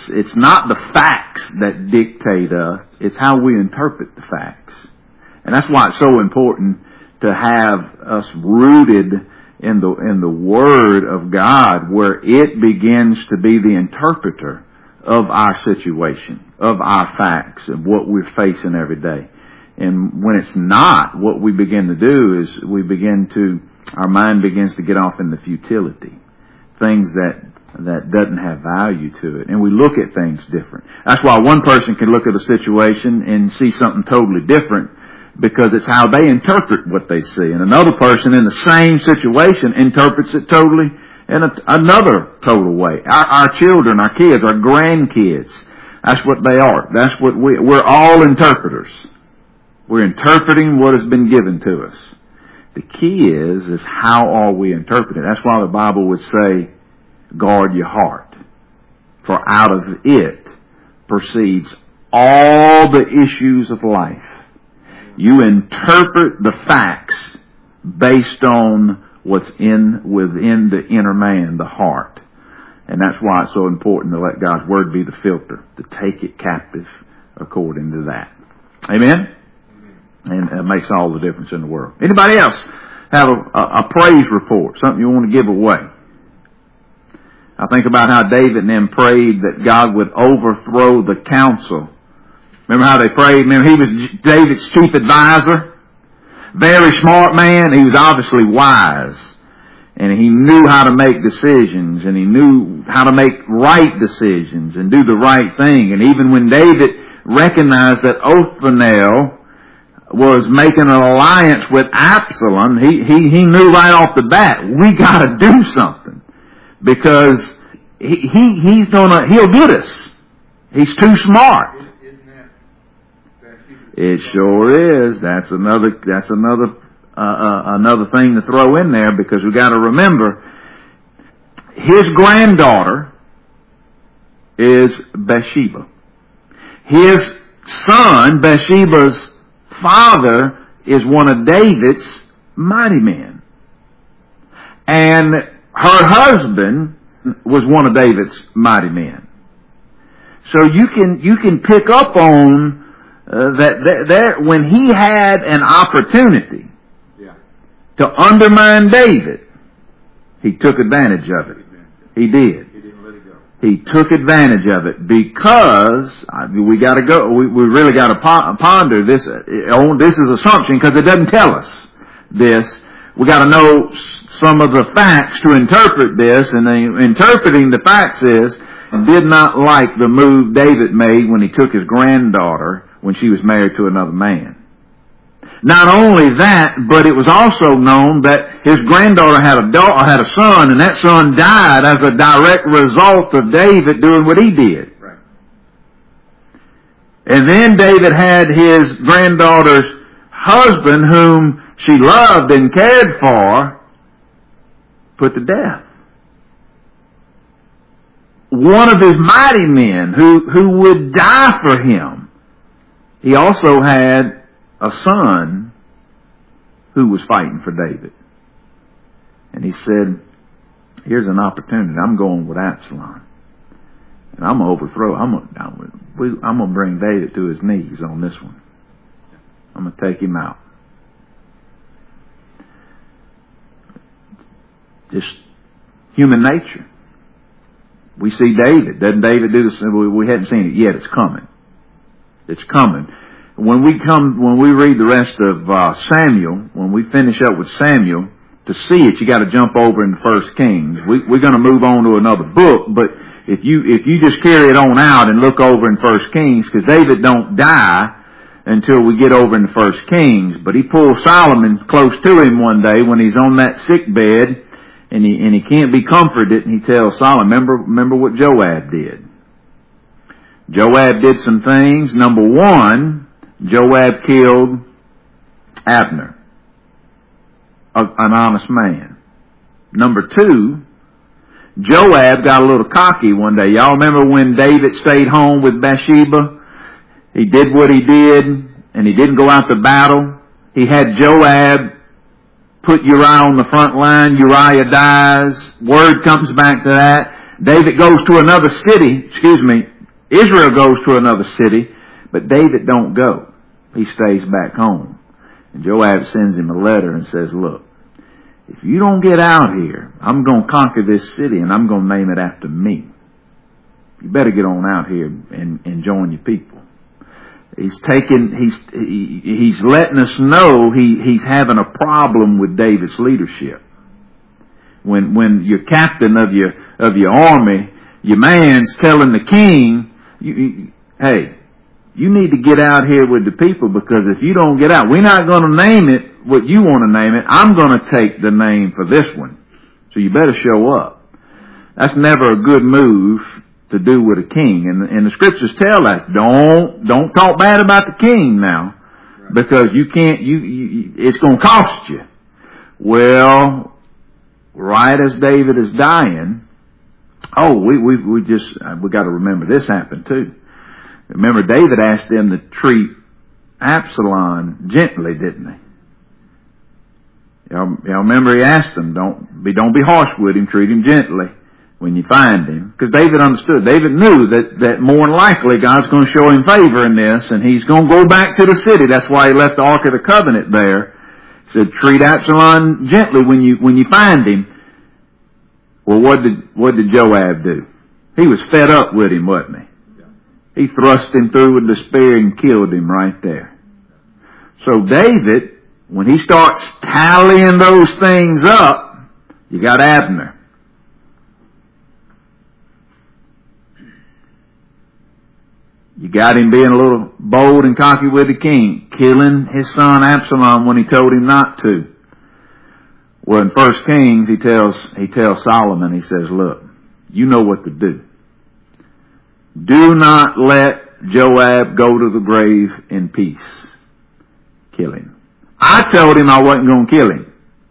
It's not the facts that dictate us. It's how we interpret the facts. And that's why it's so important to have us rooted in the Word of God, where it begins to be the interpreter of our situation, of our facts, of what we're facing every day. And when it's not, what we begin to do is our mind begins to get off in the futility. Things that doesn't have value to it. And we look at things different. That's why one person can look at a situation and see something totally different, because it's how they interpret what they see. And another person in the same situation interprets it totally in another total way. Our children, our kids, our grandkids, that's what they are. That's what we're all interpreters. We're interpreting what has been given to us. The key is how are we interpreting? That's why the Bible would say, guard your heart, for out of it proceeds all the issues of life. You interpret the facts based on what's within the inner man, the heart. And that's why it's so important to let God's Word be the filter, to take it captive according to that. Amen? And it makes all the difference in the world. Anybody else have a praise report, something you want to give away? I think about how David and them prayed that God would overthrow the council. Remember how they prayed? Remember, he was David's chief advisor. Very smart man. He was obviously wise. And he knew how to make decisions. And he knew how to make right decisions and do the right thing. And even when David recognized that Othniel was making an alliance with Absalom, he knew right off the bat, we got to do something, because he'll get us. He's too smart. It sure is. That's another thing to throw in there, because we got to remember his granddaughter is Bathsheba. His son, Bathsheba's father, is one of David's mighty men. And her husband was one of David's mighty men. So you can pick up on that when he had an opportunity to undermine David, he took advantage of it. He did. He took advantage of it, because we got to go. We really got to ponder this. This is assumption, because it doesn't tell us this. We got to know some of the facts to interpret this, and interpreting the facts is, did not like the move David made when he took his granddaughter when she was married to another man. Not only that, but it was also known that his granddaughter had a son, and that son died as a direct result of David doing what he did. Right. And then David had his granddaughter's husband, whom she loved and cared for, put to death. One of his mighty men who would die for him. He also had a son who was fighting for David. And he said, here's an opportunity. I'm going with Absalom. And I'm going to overthrow. I'm going to bring David to his knees on this one. I'm going to take him out. Just human nature. We see David. Doesn't David do this? We hadn't seen it yet. It's coming. It's coming. When we read the rest of Samuel, when we finish up with Samuel, to see it, you got to jump over into 1 Kings. We're going to move on to another book, but if you just carry it on out and look over in 1 Kings, because David don't die until we get over in 1 Kings, but he pulls Solomon close to him one day when he's on that sick bed, and he can't be comforted, and he tells Solomon, remember what Joab did. Joab did some things. Number one, Joab killed Abner, an honest man. Number two, Joab got a little cocky one day. Y'all remember when David stayed home with Bathsheba? He did what he did, and he didn't go out to battle. He had Joab put Uriah on the front line. Uriah dies. Word comes back to that. David goes to another city, Israel goes to another city, but David don't go. He stays back home. And Joab sends him a letter and says, look, if you don't get out here, I'm going to conquer this city and I'm going to name it after me. You better get on out here and join your people. He's letting us know he's having a problem with David's leadership. When your captain of your army, your man's telling the king, hey, you need to get out here with the people, because if you don't get out, we're not going to name it what you want to name it. I'm going to take the name for this one. So you better show up. That's never a good move to do with a king. And the scriptures tell us, don't talk bad about the king now, because you can't, it's going to cost you. Well, right as David is dying, we got to remember this happened too. Remember, David asked them to treat Absalom gently, didn't he? Y'all remember he asked them, don't be harsh with him, treat him gently when you find him. Because David understood. David knew that more than likely God's going to show him favor in this, and he's going to go back to the city. That's why he left the Ark of the Covenant there. He said, treat Absalom gently when you find him. Well, what did Joab do? He was fed up with him, wasn't he? He thrust him through with the spear and killed him right there. So David, when he starts tallying those things up, you got Abner. You got him being a little bold and cocky with the king, killing his son Absalom when he told him not to. Well, in 1 Kings, he tells Solomon, he says, look, you know what to do. Do not let Joab go to the grave in peace. Kill him. I told him I wasn't going to kill him.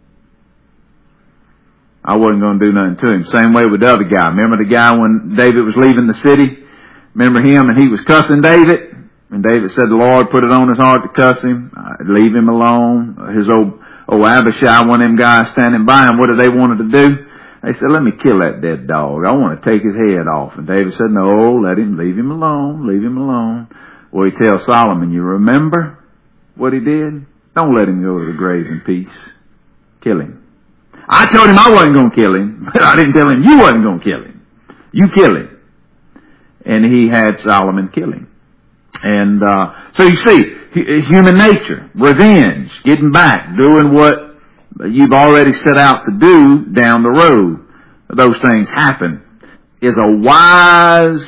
I wasn't going to do nothing to him. Same way with the other guy. Remember the guy when David was leaving the city? Remember him, and he was cussing David? And David said the Lord put it on his heart to cuss him. Leave him alone. His old Abishai, one of them guys standing by him, what did they wanted to do? They said, let me kill that dead dog. I want to take his head off. And David said, no, leave him alone, leave him alone. Well, he tells Solomon, you remember what he did? Don't let him go to the grave in peace. Kill him. I told him I wasn't going to kill him, but I didn't tell him you wasn't going to kill him. You kill him. And he had Solomon kill him. And so you see, human nature, revenge, getting back, doing what you've already set out to do down the road. Those things happen. Is a wise,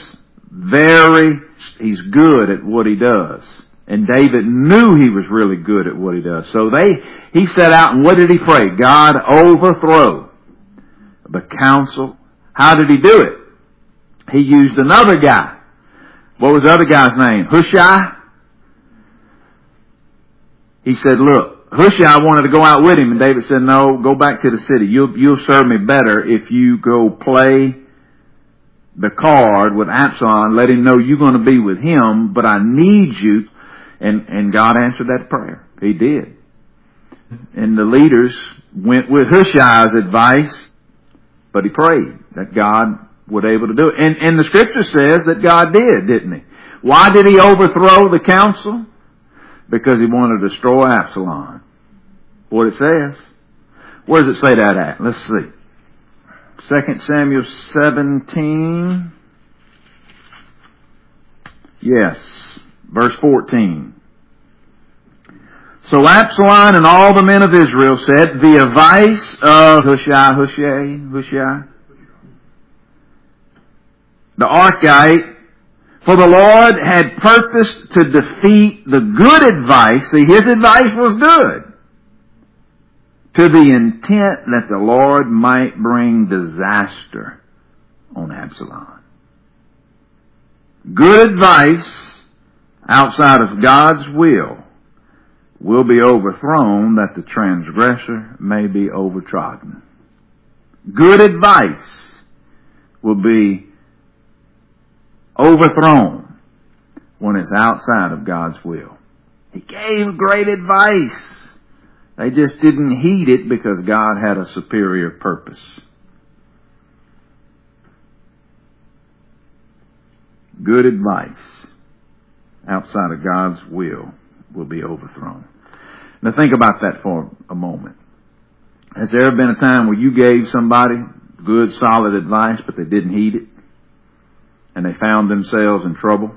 he's good at what he does. And David knew he was really good at what he does. So he set out, and what did he pray? God, overthrow the counsel. How did he do it? He used another guy. What was the other guy's name? Hushai? He said, look, Hushai wanted to go out with him, and David said, no, go back to the city. You'll serve me better if you go play the card with Absalom. Let him know you're going to be with him, but I need you. And God answered that prayer. He did. And the leaders went with Hushai's advice, but he prayed that God would able to do it. And the scripture says that God did, didn't he? Why did he overthrow the council? Because he wanted to destroy Absalom. What it says. Where does it say that at? Let's see. 2 Samuel 17. Yes. Verse 14. So Absalom and all the men of Israel said, the advice of Hushai, the Archite, for the Lord had purposed to defeat the good advice. See, his advice was good. To the intent that the Lord might bring disaster on Absalom. Good advice outside of God's will be overthrown that the transgressor may be overtrodden. Good advice will be overthrown when it's outside of God's will. He gave great advice. They just didn't heed it because God had a superior purpose. good advice outside of God's will be overthrown. Now think about that for a moment. Has there ever been a time where you gave somebody good, solid advice, but they didn't heed it? And they found themselves in trouble?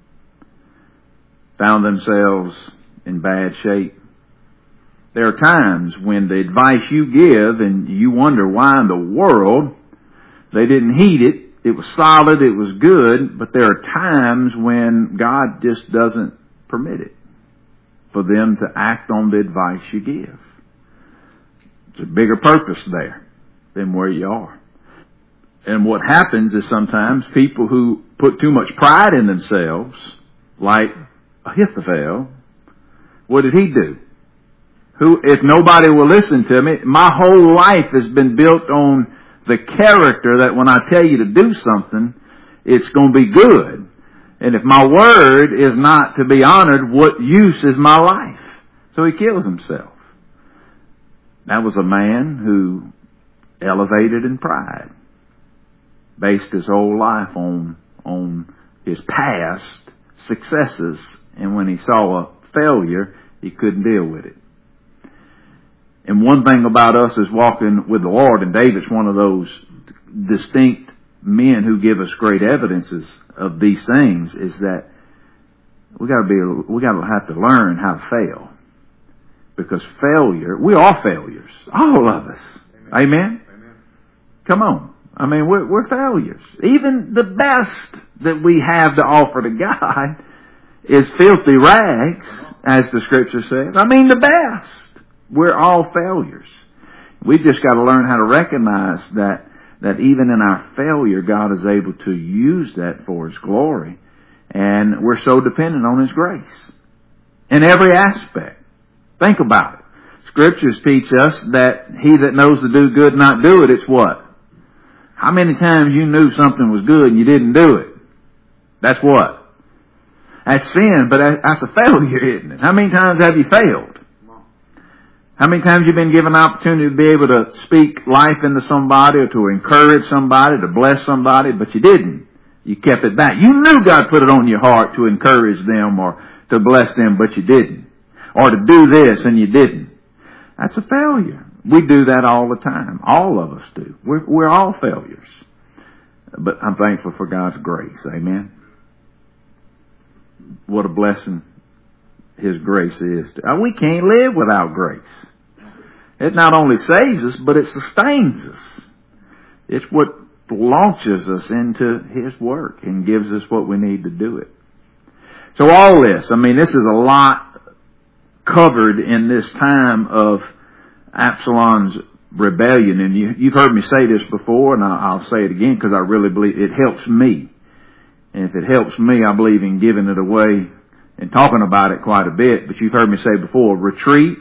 Found themselves in bad shape? There are times when the advice you give and you wonder why in the world they didn't heed it. It was solid, it was good, but there are times when God just doesn't permit it for them to act on the advice you give. There's a bigger purpose there than where you are. And what happens is sometimes people who put too much pride in themselves, like Ahithophel, what did he do? If nobody will listen to me, my whole life has been built on the character that when I tell you to do something, it's going to be good. And if my word is not to be honored, what use is my life? So he kills himself. That was a man who elevated in pride, based his whole life on his past successes, and when he saw a failure, he couldn't deal with it. And one thing about us is walking with the Lord, and David's one of those distinct men who give us great evidences of these things, is that we got to have to learn how to fail. Because failure, we are failures. All of us. Amen? Amen? Come on. I mean, we're failures. Even the best that we have to offer to God is filthy rags, as the scripture says. I mean, the best. We're all failures. We just got to learn how to recognize that even in our failure, God is able to use that for His glory. And we're so dependent on His grace in every aspect. Think about it. Scriptures teach us that he that knows to do good not do it, it's what? How many times you knew something was good and you didn't do it? That's what? That's sin, but that's a failure, isn't it? How many times have you failed? How many times have you been given an opportunity to be able to speak life into somebody or to encourage somebody, to bless somebody, but you didn't? You kept it back. You knew God put it on your heart to encourage them or to bless them, but you didn't. Or to do this and you didn't. That's a failure. We do that all the time. All of us do. We're all failures. But I'm thankful for God's grace. Amen. What a blessing His grace is. We can't live without grace. It not only saves us, but it sustains us. It's what launches us into His work and gives us what we need to do it. So all this, this is a lot covered in this time of Absalom's rebellion. And you've heard me say this before, and I'll say it again because I really believe it helps me. And if it helps me, I believe in giving it away and talking about it quite a bit. But you've heard me say before, retreat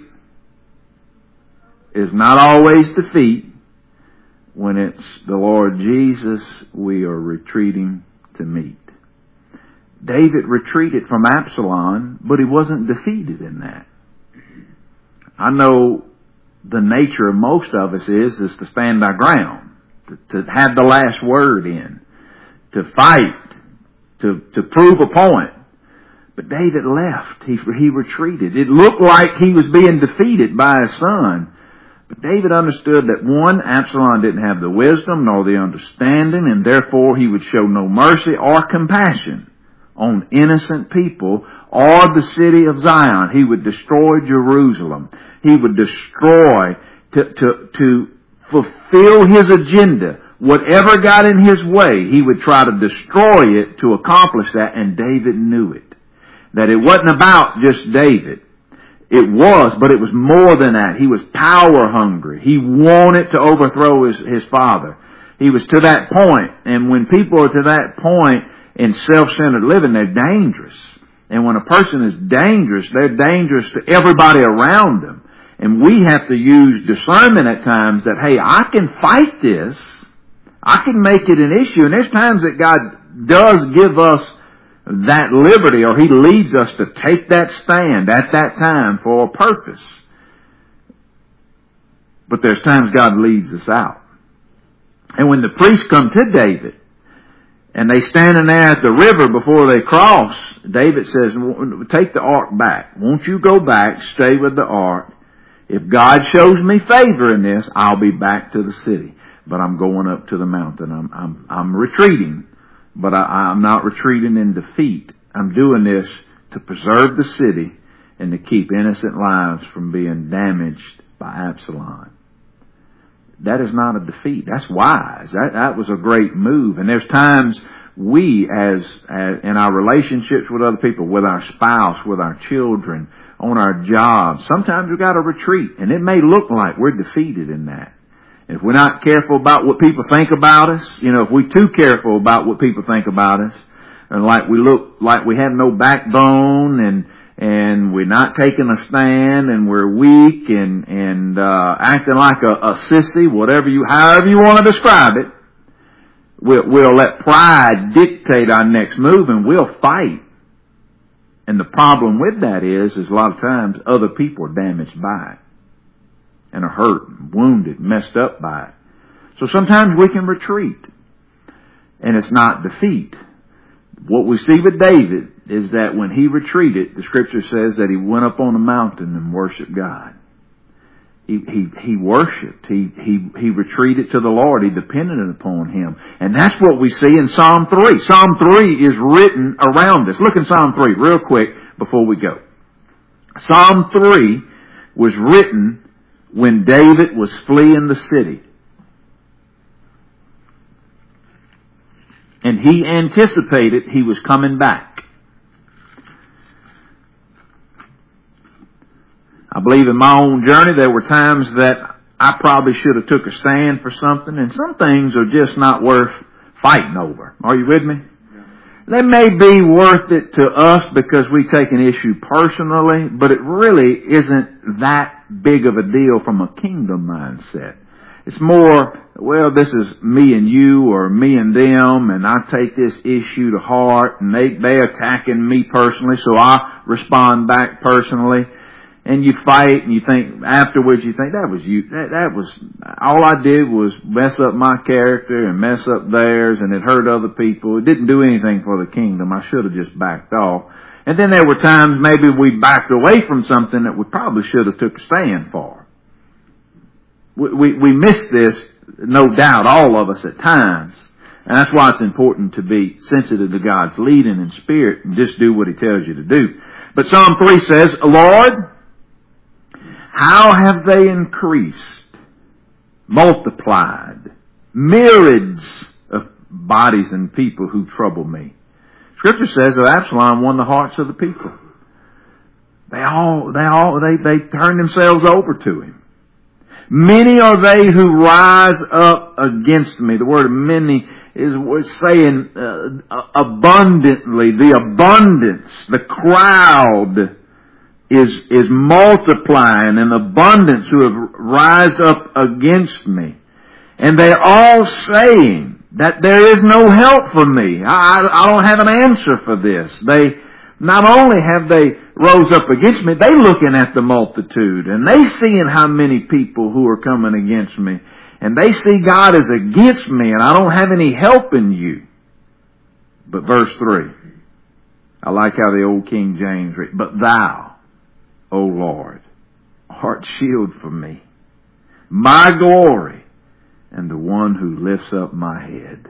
is not always defeat. When it's the Lord Jesus we are retreating to meet. David retreated from Absalom, but he wasn't defeated in that. I know the nature of most of us is to stand our ground, to have the last word in, to fight, to prove a point. But David left. He retreated. It looked like he was being defeated by his son. But David understood that one, Absalom didn't have the wisdom nor the understanding, and therefore he would show no mercy or compassion on innocent people or the city of Zion. He would destroy Jerusalem. He would destroy to fulfill his agenda. Whatever got in his way, he would try to destroy it to accomplish that, and David knew it. That it wasn't about just David. It was, but it was more than that. He was power hungry. He wanted to overthrow his father. He was to that point, and when people are to that point in self-centered living, they're dangerous. And when a person is dangerous, they're dangerous to everybody around them. And we have to use discernment at times that, hey, I can fight this. I can make it an issue. And there's times that God does give us that liberty, or He leads us to take that stand at that time for a purpose. But there's times God leads us out. And when the priests come to David, and they standing there at the river before they cross, David says, take the ark back. Won't you go back, stay with the ark. If God shows me favor in this, I'll be back to the city. But I'm going up to the mountain. I'm retreating, but I'm not retreating in defeat. I'm doing this to preserve the city and to keep innocent lives from being damaged by Absalom. That is not a defeat. That's wise. That was a great move. And there's times we, as in our relationships with other people, with our spouse, with our children, on our jobs, sometimes we've got to retreat. And it may look like we're defeated in that. And if we're not careful about what people think about us, if we're too careful about what people think about us, and like we look like we have no backbone and we're not taking a stand and we're weak and acting like a sissy, however you want to describe it, we'll let pride dictate our next move and we'll fight. And the problem with that is a lot of times other people are damaged by it and are hurt, wounded, messed up by it. So sometimes we can retreat and it's not defeat. What we see with David is that when he retreated, the scripture says that he went up on a mountain and worshiped God. He worshiped. He retreated to the Lord. He depended upon Him. And that's what we see in Psalm 3. Psalm 3 is written around us. Look in Psalm 3 real quick before we go. Psalm 3 was written when David was fleeing the city. And he anticipated he was coming back. I believe in my own journey there were times that I probably should have took a stand for something, and some things are just not worth fighting over. Are you with me? Yeah. They may be worth it to us because we take an issue personally, but it really isn't that big of a deal from a kingdom mindset. It's more, well, this is me and you or me and them, and I take this issue to heart, and they attacking me personally, so I respond back personally. And you fight, and you think, afterwards you think, that was you. That was, all I did was mess up my character and mess up theirs, and it hurt other people. It didn't do anything for the kingdom. I should have just backed off. And then there were times maybe we backed away from something that we probably should have took a stand for. We miss this, no doubt, all of us at times. And that's why it's important to be sensitive to God's leading in spirit and just do what He tells you to do. But Psalm 3 says, Lord, how have they increased, multiplied, myriads of bodies and people who trouble me. Scripture says that Absalom won the hearts of the people. They turn themselves over to him. Many are they who rise up against me. The word many was saying abundantly, the abundance, the crowd is multiplying in abundance who have rised up against me. And they're all saying that there is no help for me. I don't have an answer for this. They not only have they rose up against me, they looking at the multitude and they seeing how many people who are coming against me. And they see God is against me and I don't have any help in you. But verse 3, I like how the old King James read, but thou, O Lord, art shield for me, my glory, and the one who lifts up my head.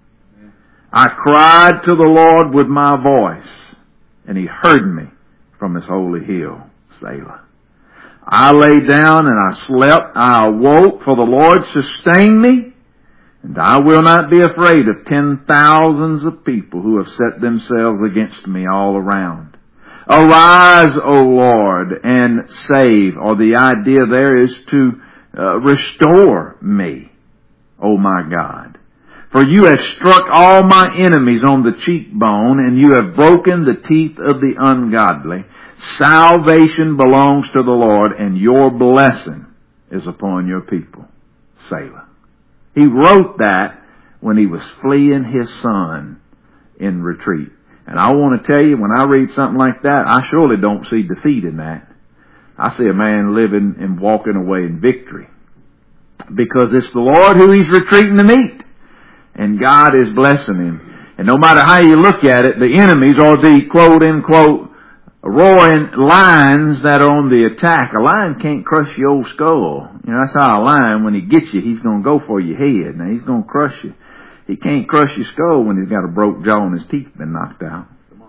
I cried to the Lord with my voice, and He heard me from His holy hill, Selah. I lay down and I slept, I awoke, for the Lord sustained me, and I will not be afraid of 10,000s of people who have set themselves against me all around. Arise, O Lord, and save. Or the idea there is to restore me, O my God. For you have struck all my enemies on the cheekbone, and you have broken the teeth of the ungodly. Salvation belongs to the Lord, and your blessing is upon your people. Selah. He wrote that when he was fleeing his son in retreat. And I want to tell you, when I read something like that, I surely don't see defeat in that. I see a man living and walking away in victory. Because it's the Lord who he's retreating to meet. And God is blessing him. And no matter how you look at it, the enemies are the quote-unquote roaring lions that are on the attack. A lion can't crush your old skull. You know, that's how a lion, when he gets you, he's going to go for your head. Now, he's going to crush you. He can't crush your skull when he's got a broke jaw and his teeth been knocked out.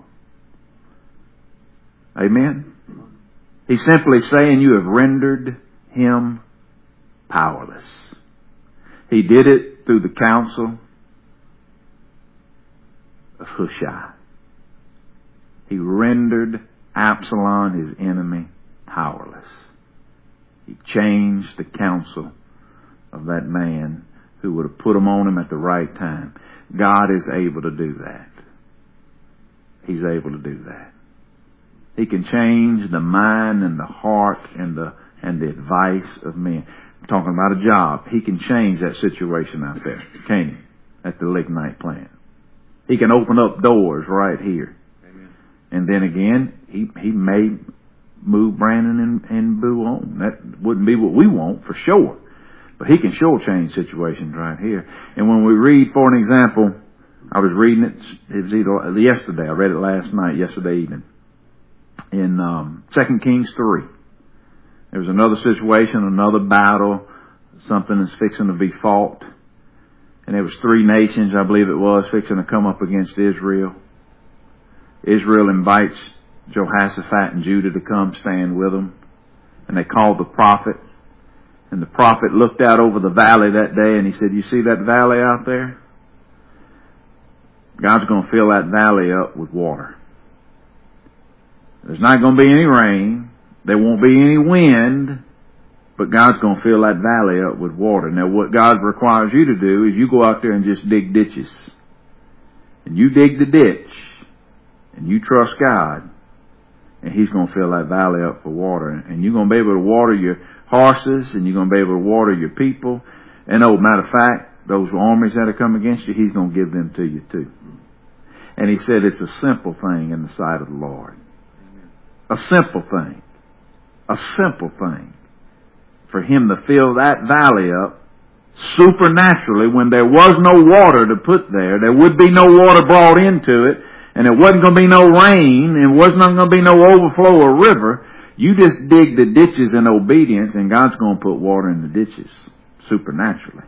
Amen? He's simply saying you have rendered him powerless. He did it through the counsel of Hushai. He rendered Absalom, his enemy, powerless. He changed the counsel of that man who would have put him on him at the right time. God is able to do that. He's able to do that. He can change the mind and the heart and the advice of men. I'm talking about a job. He can change that situation out there, can't he? At the lignite plant. He can open up doors right here. Amen. And then again, he may move Brandon and Boo on. That wouldn't be what we want for sure. But he can sure change situations right here. And when we read, for an example, I was reading it was either yesterday, I read it last night, yesterday evening, in 2 Kings 3. There was another situation, another battle, something is fixing to be fought. And there was 3 nations, I believe it was, fixing to come up against Israel. Israel invites Jehoshaphat and Judah to come stand with them. And they called the prophet. And the prophet looked out over the valley that day and he said, you see that valley out there? God's going to fill that valley up with water. There's not going to be any rain. There won't be any wind. But God's going to fill that valley up with water. Now what God requires you to do is you go out there and just dig ditches. And you dig the ditch. And you trust God. And He's going to fill that valley up with water. And you're going to be able to water your horses. And you're going to be able to water your people. And matter of fact, those armies that have come against you, He's going to give them to you too. And He said it's a simple thing in the sight of the Lord. A simple thing. A simple thing. For Him to fill that valley up supernaturally when there was no water to put there. There would be no water brought into it. And it wasn't going to be no rain. And it wasn't going to be no overflow or river. You just dig the ditches in obedience and God's going to put water in the ditches supernaturally.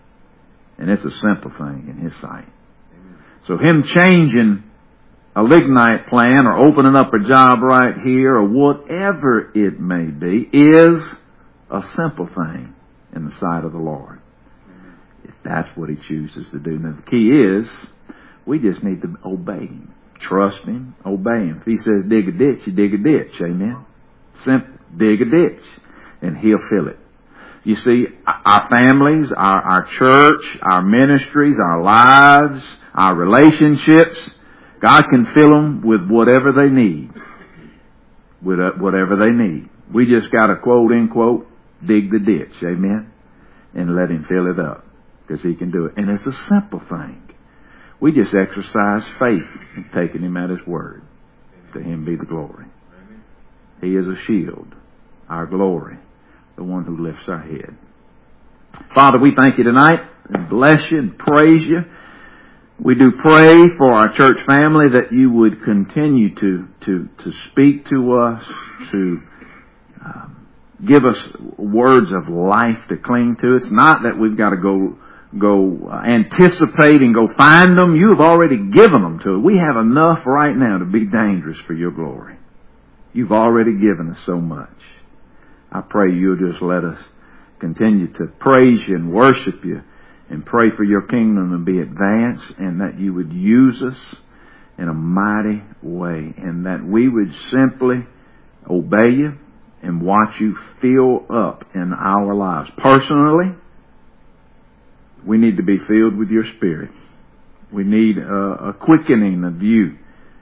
And it's a simple thing in His sight. Amen. So Him changing a lignite plant or opening up a job right here or whatever it may be is a simple thing in the sight of the Lord. If that's what He chooses to do. Now the key is, we just need to obey Him. Trust Him, obey Him. If He says dig a ditch, you dig a ditch. Amen? Simple. Dig a ditch. And He'll fill it. You see, our families, our church, our ministries, our lives, our relationships, God can fill them with whatever they need. With whatever they need. We just got to quote, unquote, dig the ditch. Amen? And let Him fill it up. Because He can do it. And it's a simple thing. We just exercise faith in taking Him at His word. To Him be the glory. He is a shield. Our glory. The one who lifts our head. Father, we thank You tonight. And bless You and praise You. We do pray for our church family that You would continue to speak to us, to give us words of life to cling to. It's not that we've got to go anticipate and go find them. You have already given them to us. We have enough right now to be dangerous for Your glory. You've already given us so much. I pray You'll just let us continue to praise You and worship You and pray for Your kingdom to be advanced, and that You would use us in a mighty way, and that we would simply obey You and watch You fill up in our lives. Personally, we need to be filled with Your Spirit. We need a quickening of You.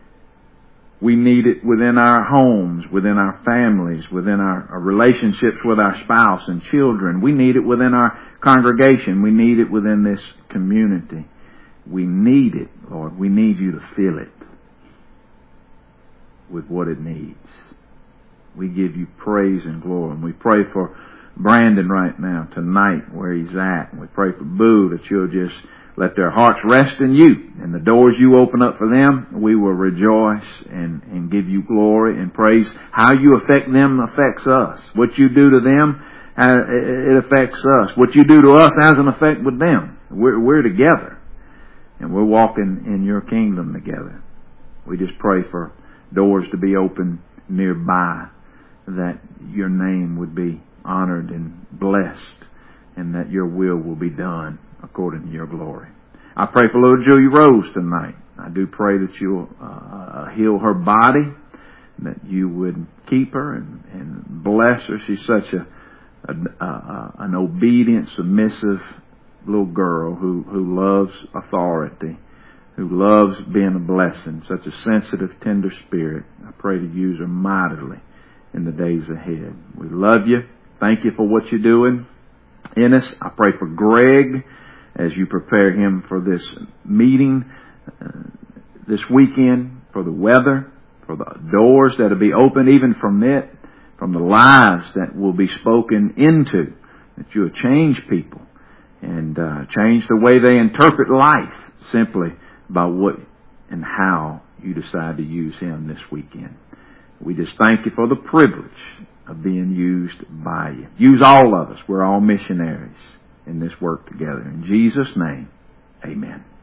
We need it within our homes, within our families, within our relationships with our spouse and children. We need it within our congregation. We need it within this community. We need it, Lord. We need You to fill it with what it needs. We give You praise and glory. And we pray for Brandon right now, tonight, where he's at. And we pray for Boo, that You'll just Let their hearts rest in you, and the doors you open up for them, we will rejoice and give you glory and praise. How you affect them affects us. What you do to them, it affects us. What you do to us has an effect with them. We're together, and we're walking in your kingdom together. We just pray for doors to be open nearby, that your name would be honored and blessed, and that your will be done according to your glory. I pray for little Julia Rose tonight. I do pray that you'll heal her body, that you would keep her and bless her. She's such an obedient, submissive little girl who loves authority, who loves being a blessing, such a sensitive, tender spirit. I pray to use her mightily in the days ahead. We love you. Thank you for what you're doing in us. I pray for Greg as you prepare him for this meeting this weekend, for the weather, for the doors that will be open even from it, from the lives that will be spoken into, that you'll change people and change the way they interpret life simply by what and how you decide to use him this weekend. We just thank you for the privilege of being used by you. Use all of us. We're all missionaries in this work together. In Jesus' name, amen.